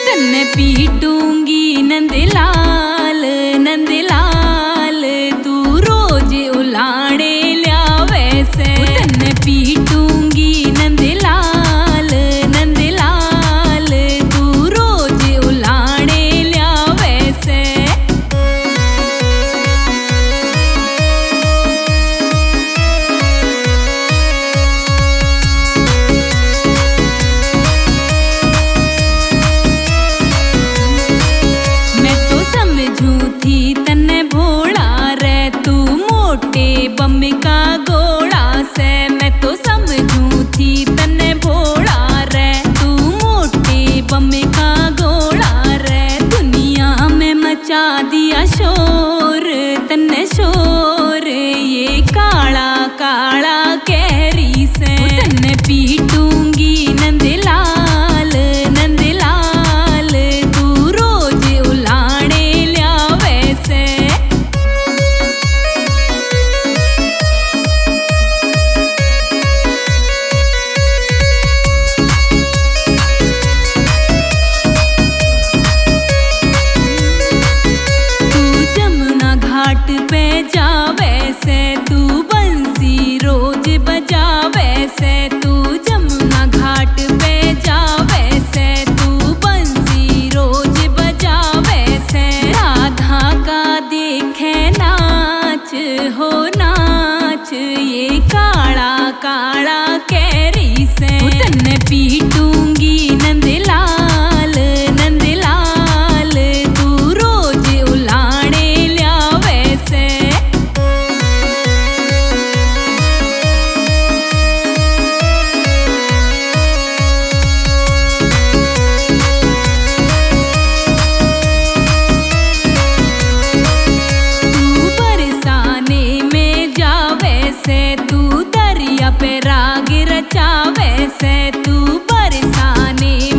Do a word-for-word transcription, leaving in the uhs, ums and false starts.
तन्ने पीटूंगी नंदलाल नंदलाल, तू रोज उलाड़े लिया वैसे। तन्ने पीटूंगी नंदलाल नंदलाल, तू रोज उलाड़े लिया वैसे। थी तन्ने भोला रे, तू मोटे बम का गोला से। मैं तो समझू थी तन्ने भोला रे, तू मोटे बम का गोला रे। दुनिया में मचा दिया शोर तन्ने शोर, ये काला काला कैरी से। तन्ने पीटूंगी नंदलाल नंदलाल, तू रोज उलाड़े घाट पे जावे से, तू बंसी रोज बजावे से। तू जमुना घाट पे जावे से, तू बंसी रोज बजावे से। राधा का देखे नाच हो नाच, ये काला काला कैरी से। तन्ने पीटूंगी नंदलाल नंदलाल, तू रोज उलाड़े से। तू दरिया पे राग रचावे से, तू बरसाने